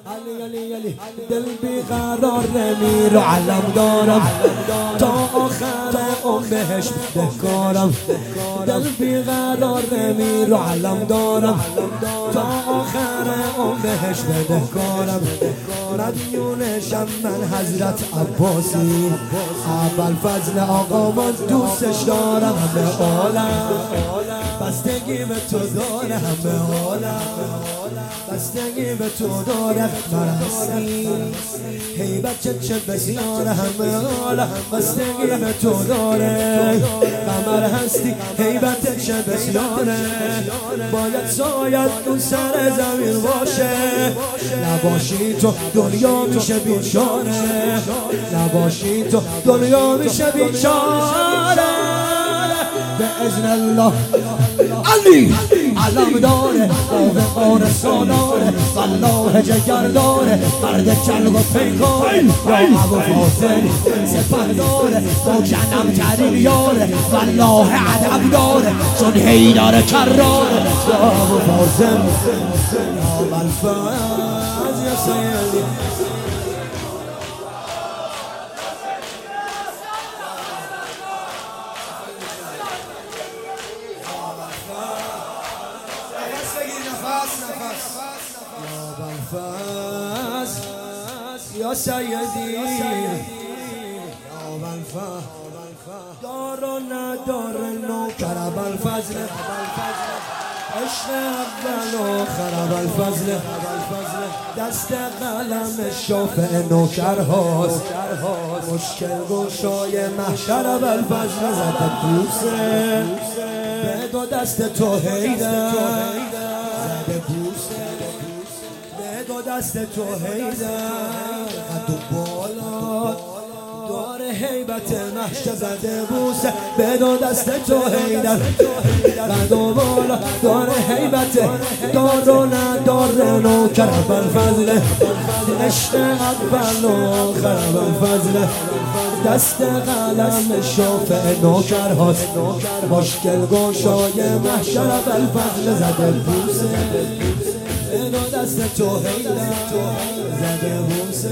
دل بیقرار نمیر و علم دارم تا آخر عمرش بکارم. دل بیقرار نمیر و علم دارم تا آخر عمرش بکارم. مدیونشم من حضرت عباسی، ابوالفضل آقا من دوستش دارم. همه عالم بستگی به تو داره، همه عالم بستگی به تو داره. مرسی هیبت چه بسیاره، همه عالم بستگی به تو داره. قمر هستی هیبت چه بسیاره، باید سایت اون سر زمین باشه. نباشی تو دنیا میشه بیچاره، نباشی تو دنیا میشه بیچاره. به اذن الله علی علم داره، آوه سالاره، والله جگر داره، مرد چلق و پیکاره. یا ابوالفاضل سپر داره، با جنم ترین یاره، والله ادب داره، چون حیدر کراره. یا ابوالفاضل یا ابوالفضل یا سیدی. یا سیدی یا ابوالفضل، دار و ندار نوکر ابوالفضل، عشق اول و آخر ابوالفضل. دست قلم شافع نوکر هاست، مشکل گشای محشر ابوالفضل. زده بوسه به دو دست تو حیدر، زده بوسه به دو دست تو حیدر. قد و بالا داره هیبت محشر، زده بوسه به دو دست تو حیدر. قد و بالا داره هیبت، دار و ندار نوکر ابوالفضل، عشق اول و آخر ابوالفضل. دست قلم شافع نوکر هاست، مشکل گشای محشر ابوالفضل. زده بوسه به دو دست تو حیدر، زده بوسه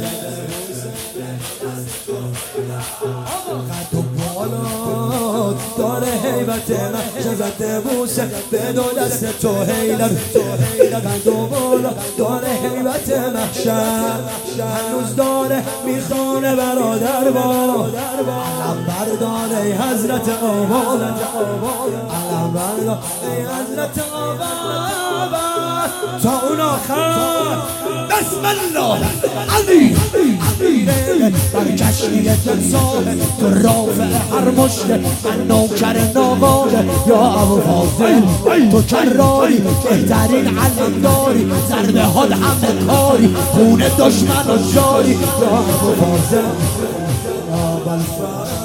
قد و بالا داره هیبت محشر، زده بوسه به دو دست تو حیدر. قد و بالا داره هیبت محشر، هنوز داره میخوانه برادر با علم بردار ای حضرت آباد، علم بردار ای حضرت آباد. تا اون آخر بسم الله علی بر کشمی تمثال، تو رافع هر مشته من نوکر ناقاله. یا ابوالفاضل تو کراری، بهترین علم داری، ضربه ها همه کاری، خون دشمن و جاری. یا ابوالفاضل یا ابوالفضل.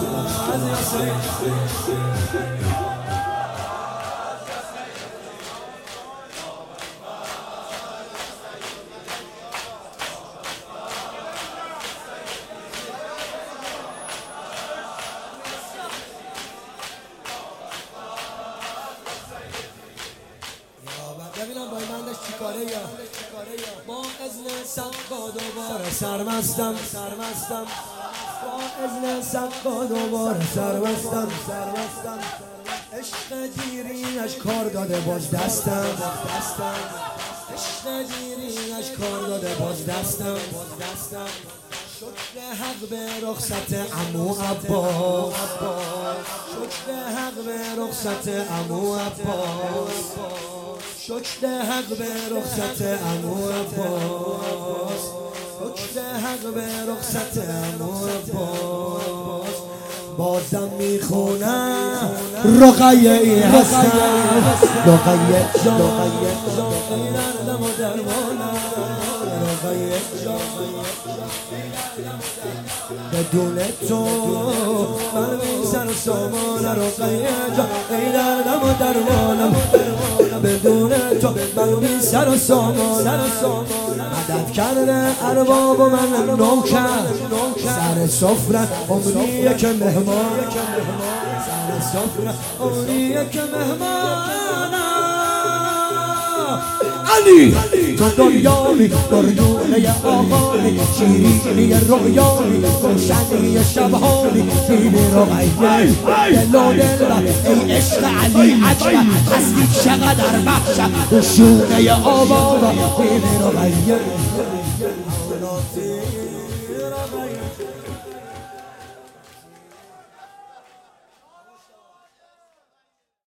ببینم باید من داشت چی کاره یا با اذن سقا دوباره سرمستم، با اذن سقا دوباره سرمستم. عشق دیرینش کار داده باز دستم، عشق دیرینش کار داده باز دستم. شکر حق به رخصت عمو عباس، شکر حق به رخصت عمو عباس، شکر حق به رخصت عمو عباس، شکر حق به رخصت عمو عباس. بازم میخونم رقیه ای هستم، رقیه دردم و درمانم، رقیه بدون تو من بی سر و سامان. رقیه ای دردم و درمانم، بدون تو من بی سر و سامان. مدد کرده ارباب و من نوکر، سر سفره عمریه که مهمان، سر سفره عمریه که مهمان. علی تو دنیایی گردونه آقایی شیرینی رویایی روشنی شبهانی بیبی رقیه دل و دلبر ای عشق علی اکبر هستی چقدر وحشت شونه آبا بیبی رقیه